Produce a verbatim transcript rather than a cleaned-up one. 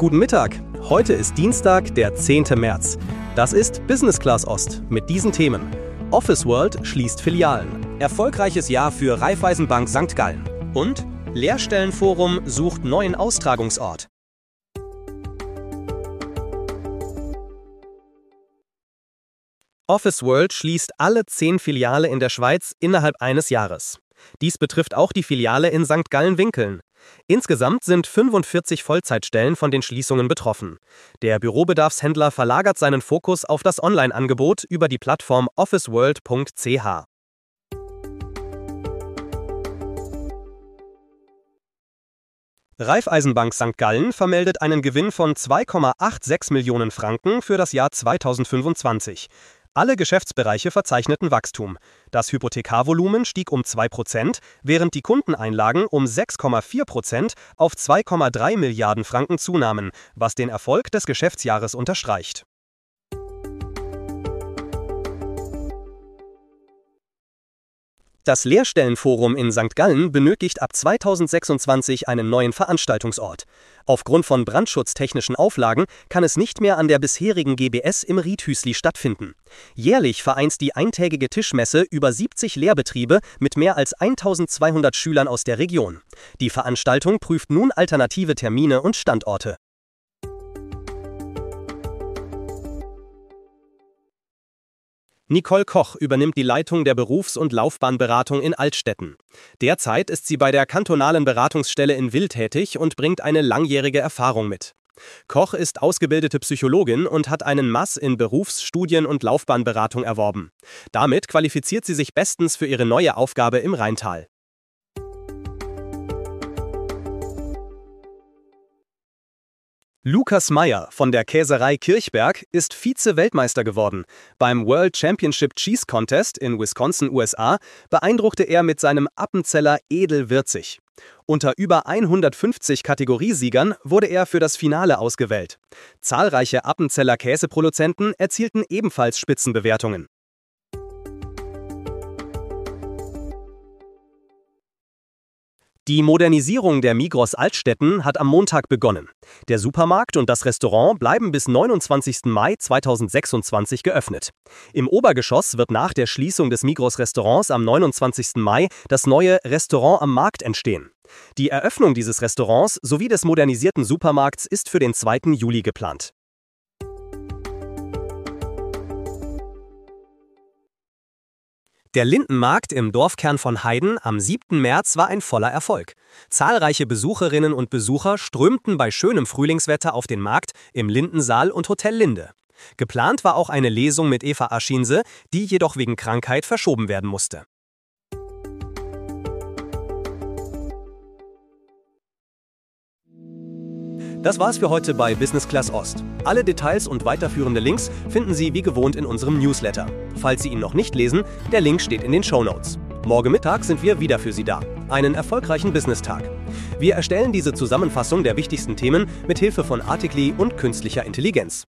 Guten Mittag. Heute ist Dienstag, der zehnte März. Das ist Business Class Ost mit diesen Themen. Office World schließt Filialen. Erfolgreiches Jahr für Raiffeisenbank Sankt Gallen. Und Lehrstellenforum sucht neuen Austragungsort. Office World schließt alle zehn Filiale in der Schweiz innerhalb eines Jahres. Dies betrifft auch die Filiale in Sankt Gallen-Winkeln. Insgesamt sind fünfundvierzig Vollzeitstellen von den Schließungen betroffen. Der Bürobedarfshändler verlagert seinen Fokus auf das Online-Angebot über die Plattform officeworld punkt c h. Raiffeisenbank Sankt Gallen vermeldet einen Gewinn von zwei Komma sechsundachtzig Millionen Franken für das Jahr zweitausendfünfundzwanzig. Alle Geschäftsbereiche verzeichneten Wachstum. Das Hypothekarvolumen stieg um zwei Prozent, während die Kundeneinlagen um sechs Komma vier Prozent auf zwei Komma drei Milliarden Franken zunahmen, was den Erfolg des Geschäftsjahres unterstreicht. Das Lehrstellenforum in Sankt Gallen benötigt ab zweitausendsechsundzwanzig einen neuen Veranstaltungsort. Aufgrund von brandschutztechnischen Auflagen kann es nicht mehr an der bisherigen G B S im Riethüsli stattfinden. Jährlich vereint die eintägige Tischmesse über siebzig Lehrbetriebe mit mehr als eintausendzweihundert Schülern aus der Region. Die Veranstaltung prüft nun alternative Termine und Standorte. Nicole Koch übernimmt die Leitung der Berufs- und Laufbahnberatung in Altstetten. Derzeit ist sie bei der kantonalen Beratungsstelle in Wil tätig und bringt eine langjährige Erfahrung mit. Koch ist ausgebildete Psychologin und hat einen Mass in Berufs-, Studien- und Laufbahnberatung erworben. Damit qualifiziert sie sich bestens für ihre neue Aufgabe im Rheintal. Lukas Meyer von der Käserei Kirchberg ist Vize-Weltmeister geworden. Beim World Championship Cheese Contest in Wisconsin, U S A, beeindruckte er mit seinem Appenzeller Edelwürzig. Unter über hundertfünfzig Kategoriesiegern wurde er für das Finale ausgewählt. Zahlreiche Appenzeller Käseproduzenten erzielten ebenfalls Spitzenbewertungen. Die Modernisierung der Migros Altstetten hat am Montag begonnen. Der Supermarkt und das Restaurant bleiben bis neunundzwanzigsten Mai zweitausendsechsundzwanzig geöffnet. Im Obergeschoss wird nach der Schließung des Migros-Restaurants am neunundzwanzigsten Mai das neue Restaurant am Markt entstehen. Die Eröffnung dieses Restaurants sowie des modernisierten Supermarkts ist für den zweiten Juli geplant. Der Lindenmarkt im Dorfkern von Heiden am siebten März war ein voller Erfolg. Zahlreiche Besucherinnen und Besucher strömten bei schönem Frühlingswetter auf den Markt im Lindensaal und Hotel Linde. Geplant war auch eine Lesung mit Eva Aschinse, die jedoch wegen Krankheit verschoben werden musste. Das war's für heute bei Business Class Ost. Alle Details und weiterführende Links finden Sie wie gewohnt in unserem Newsletter. Falls Sie ihn noch nicht lesen, der Link steht in den Shownotes. Morgen Mittag sind wir wieder für Sie da. Einen erfolgreichen Business-Tag. Wir erstellen diese Zusammenfassung der wichtigsten Themen mit Hilfe von Artikli und künstlicher Intelligenz.